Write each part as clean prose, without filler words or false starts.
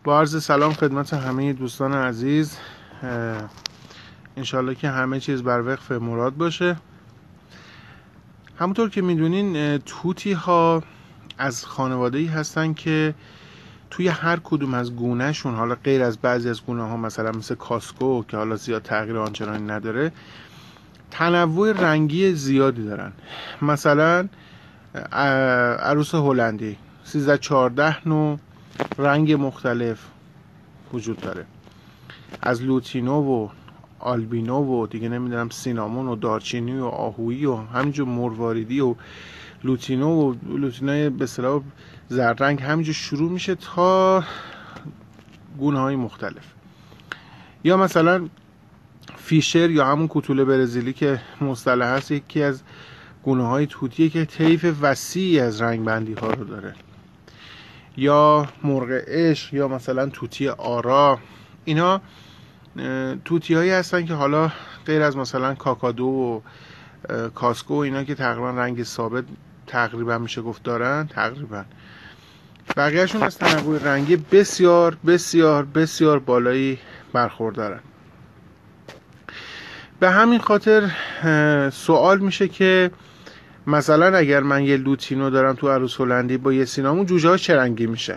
با عرض سلام خدمت همه دوستان عزیز. انشالله که همه چیز بر وفق مراد باشه. همونطور که میدونین توتی ها از خانواده‌ای هستن که توی هر کدوم از گونه‌شون، حالا غیر از بعضی از گونه ها مثلا مثل کاسکو که حالا زیاد تغییر آنچنانی نداره، تنوع رنگی زیادی دارن. مثلا عروس هلندی 13-14 نوع رنگ مختلف وجود داره، از لوتینو و آلبینو و دیگه نمیدونم سینامون و دارچینی و آهویی و همینجور مرواریدی و لوتینای به اصطلاح زرد رنگ همینجور شروع میشه تا گونه های مختلف. یا مثلا فیشر یا همون کوتوله برزیلی که مصطلح هست، یکی از گونه های توتیه که طیف وسیعی از رنگ بندی ها رو داره. یا مرغ عشق یا مثلا توتی آرا، اینا توتی هایی هستن که حالا غیر از مثلا کاکادو و کاسکو و اینا که تقریبا رنگ ثابت تقریبا میشه گفت دارن، تقریبا بقیهشون از تنوع رنگی بسیار بسیار بسیار بالایی برخوردارن. به همین خاطر سوال میشه که مثلا اگر من یه لوتینو دارم تو عروس هلندی با یه سینامون، جوجه ها چه رنگی میشه؟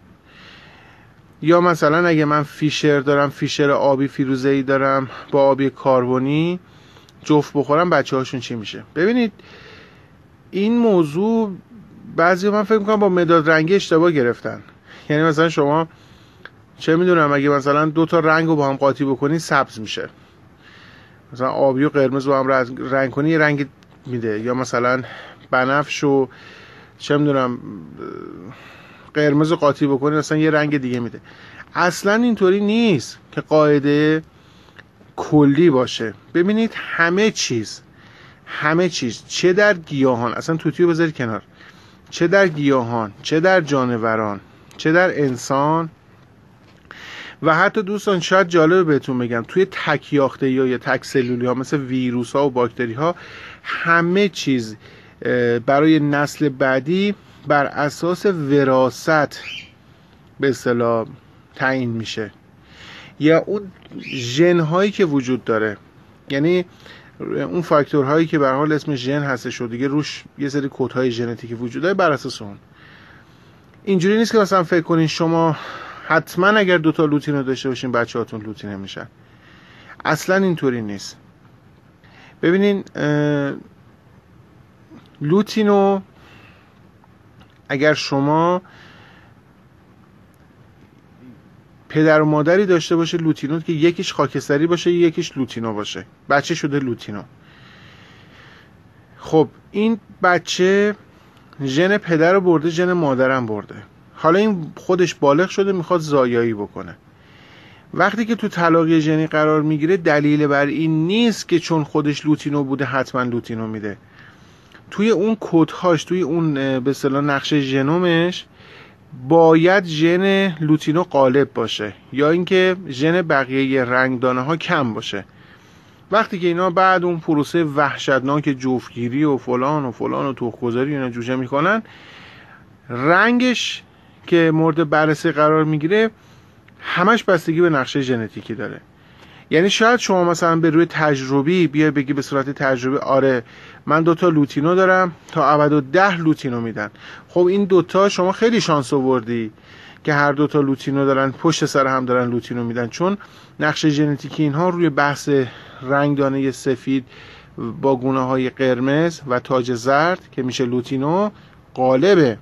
یا مثلا اگه من فیشر دارم، فیشر آبی فیروزه‌ای دارم با آبی کاربونی، جفت بخورم بچه هاشون چی میشه؟ ببینید این موضوع بعضی من فکر میکنم با مداد رنگی اشتباه گرفتن. یعنی مثلا شما چه میدونم اگه مثلا دو تا رنگ رو با هم قاطی بکنی سبز میشه، مثلا آبی و قرمز با هم رنگ کنی یه رنگ میده، یا مثلا بنفش و چه میدونم قرمز قاطی بکنی مثلا یه رنگ دیگه میده. اصلا اینطوری نیست که قاعده کلی باشه. ببینید همه چیز چه در گیاهان، اصلا توتیو بذارید کنار، چه در گیاهان، چه در جانوران، چه در انسان، و حتی دوستان شاید جالبه بهتون بگم توی تک یاخته یا تک سلولی ها مثل ویروس ها و باکتری ها، همه چیز برای نسل بعدی بر اساس وراثت به اصطلاح تعیین میشه، یا اون ژن هایی که وجود داره، یعنی اون فاکتورهایی که به هر حال اسم ژن هستش و دیگه روش یه سری کدهای ژنتیکی وجود داره، بر اساس اون. اینجوری نیست که مثلا فکر کنین شما حتما اگر دوتا لوتینو داشته باشین بچه هاتون لوتینه میشن. اصلا اینطوری نیست. ببینین لوتینو اگر شما پدر و مادری داشته باشه لوتینو که یکیش خاکستری باشه یکیش لوتینو باشه، بچه شده لوتینو. خب این بچه ژن پدر رو برده، ژن مادرم برده، حالا این خودش بالغ شده میخواد زایایی بکنه. وقتی که تو تلاقی ژنی قرار میگیره دلیل بر این نیست که چون خودش لوتینو بوده حتما لوتینو میده. توی اون کدهاش، توی اون به اصطلاح نقشه ژنومش باید ژن لوتینو غالب باشه یا اینکه ژن بقیه رنگدانه ها کم باشه. وقتی که اینا بعد اون پروسه وحشتناک جفتگیری و فلان و فلان و تخم‌گذاری اینا جوجه میکنن، رنگش که مورد بررسی قرار میگیره همش بستگی به نقشه ژنتیکی داره. یعنی شاید شما مثلا به روی تجربی بیای بگی به صورت تجربی آره من دوتا لوتینو دارم تا ابد 10 لوتینو میدن. خب این دوتا شما خیلی شانس آوردی که هر دوتا لوتینو دارن، پشت سر هم دارن لوتینو میدن، چون نقشه ژنتیکی اینها روی بحث رنگدانه سفید با گونه های قرمز و تاج زرد که میشه لوتینو غالبه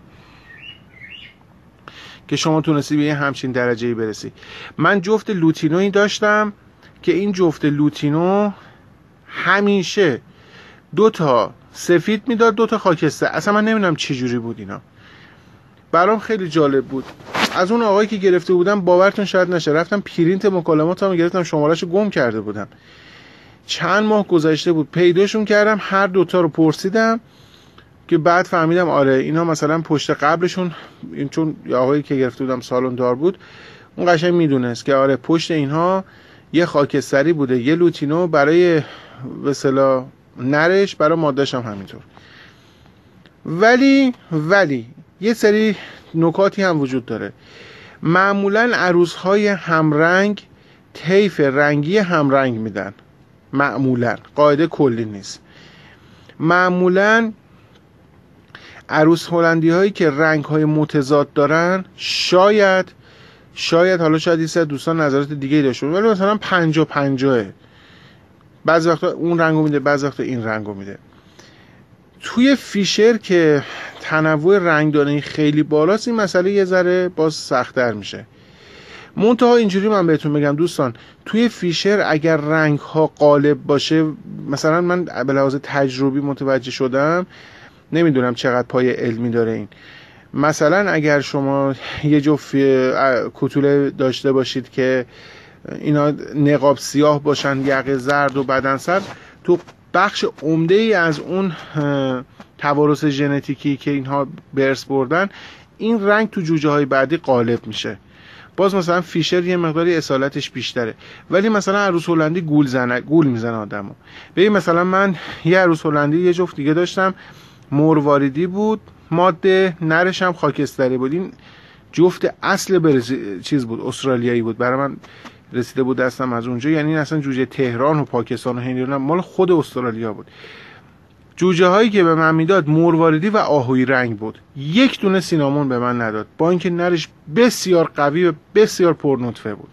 که شما تونستی به یه همچین درجه‌ای برسی. من جفت لوتینویی داشتم که این جفت لوتینو همیشه دوتا سفید میداد دوتا خاکستر. اصلا من نمیدونم چه جوری بود اینا، برام خیلی جالب بود. از اون آقایی که گرفته بودم باورتون شاید نشه، رفتم پرینت مکالماتمو گرفتم، شمارهشو گم کرده بودم، چند ماه گذشته بود، پیداشون کردم، هر دوتا رو پرسیدم که بعد فهمیدم آره اینا مثلا پشت قبلشون، چون آقایی که گرفته بودم سالن دار بود، اون قشنگ میدونست که آره پشت اینها یه خاکستری بوده، یه لوتینو برای به اصطلاح نرش، برای ماده‌ش هم همینطور. ولی یه سری نکاتی هم وجود داره. معمولا عروس‌های همرنگ طیف رنگی همرنگ میدن، معمولا، قاعده کلی نیست. معمولا عروس هلندی هایی که رنگ های متضاد دارن شاید حالا شاید این دوستان نظرات دیگه داشته ولی مثلا 50-50، بعضی وقتا اون رنگو میده بعضی وقتا این رنگو میده. توی فیشر که تنوع رنگدانی خیلی بالاست این مسئله یه ذره باز سخت‌تر میشه. منتها اینجوری من بهتون بگم دوستان، توی فیشر اگر رنگ ها غالب باشه، مثلا من به لحاظ تجربی متوجه شدم، نمیدونم چقدر پای علمی داره این، مثلا اگر شما یه جفت کتوله داشته باشید که اینا نقاب سیاه باشن، یقه زرد و بدن سرد، تو بخش عمده ای از اون توارث ژنتیکی که اینها به ارث بردن، این رنگ تو جوجه های بعدی غالب میشه. باز مثلا فیشر یه مقداری اصالتش بیشتره، ولی مثلا عروس هلندی گول میزنه آدمو. ببین مثلا من یه عروس هلندی یه جفت دیگه داشتم، مرواریدی بود، ماده نرش هم خاکستری بود. این جفت اصل چیز بود، استرالیایی بود، برای من رسیده بود دستم از اونجا، یعنی اصلا جوجه تهران و پاکستان و هند مال خود استرالیا بود. جوجه هایی که به من میداد مرواریدی و آهوی رنگ بود، یک دونه سینامون به من نداد، با اینکه نرش بسیار قوی و بسیار پرنطفه بود.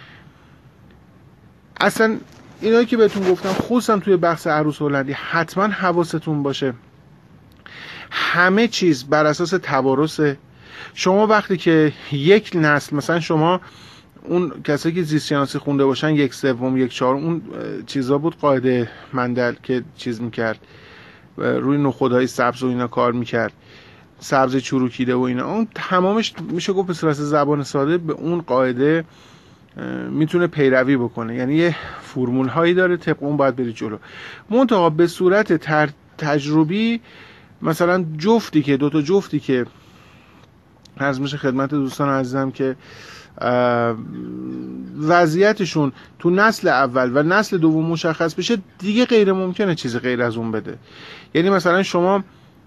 اصلا اینایی که بهتون گفتم خصوصا توی بحث عروس هلندی حتما حواستون باشه، همه چیز بر اساس توارثه. شما وقتی که یک نسل، مثلا شما اون کسایی که زیست شناسی خونده باشن، 1/3 1/4 اون چیزا بود قاعده مندل که چیز میکرد روی نخودهای سبز و اینا کار میکرد، سبز چروکیده و اینا، اون تمامش میشه گفت به صورت زبان ساده به اون قاعده میتونه پیروی بکنه، یعنی یه فرمول هایی داره، طبق اون باید بری جلو. منتها به صورت تجربی مثلا دوتا جفتی که عرض میشه خدمت دوستان عزیزم که وضعیتشون تو نسل اول و نسل دوم مشخص بشه، دیگه غیر ممکنه چیزی غیر از اون بده. یعنی مثلا شما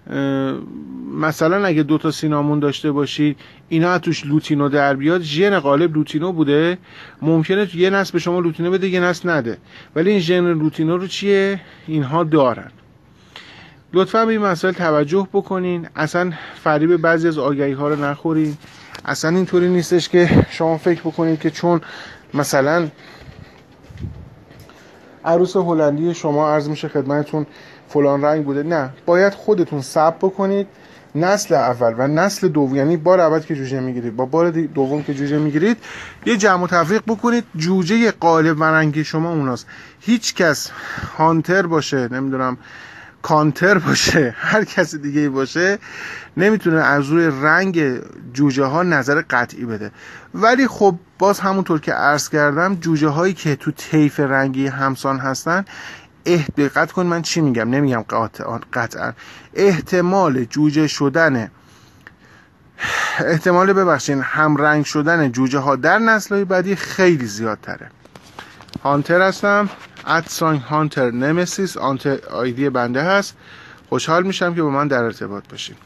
مثلا اگه دوتا سینامون داشته باشید، اینا توش لوتینو در بیاد، ژن غالب لوتینو بوده، ممکنه یه نسل به شما لوتینو بده یه نسل نده، ولی این ژن لوتینو رو چیه اینها دارن. لطفا به این مسائل توجه بکنین، اصلا فریب بعضی از آگهی ها رو نخورین. اصلا اینطوری نیستش که شما فکر بکنید که چون مثلا عروس هلندی شما عرض میشه خدمتتون فلان رنگ بوده، نه، باید خودتون ثبت بکنید نسل اول و نسل دوم، یعنی بار اول که جوجه میگیرید با بار دوم که جوجه میگیرید، یه جمع و تفریق بکنید، جوجه غالب و رنگی شما اوناست. هیچ کس هانتر باشه، نمیدونم کانتر باشه، هر کسی دیگه باشه، نمیتونه از روی رنگ جوجه ها نظر قطعی بده. ولی خب باز همونطور که عرض کردم، جوجه هایی که تو طیف رنگی همسان هستن، دقت کن من چی میگم، نمیگم قطعا، احتمال جوجه شدن، احتمال هم رنگ شدن جوجه ها در نسل‌های بعدی خیلی زیادتره. هانتر هستم، @هانتر نمسیس آیدی بنده هست. خوشحال میشم که با من در ارتباط باشید.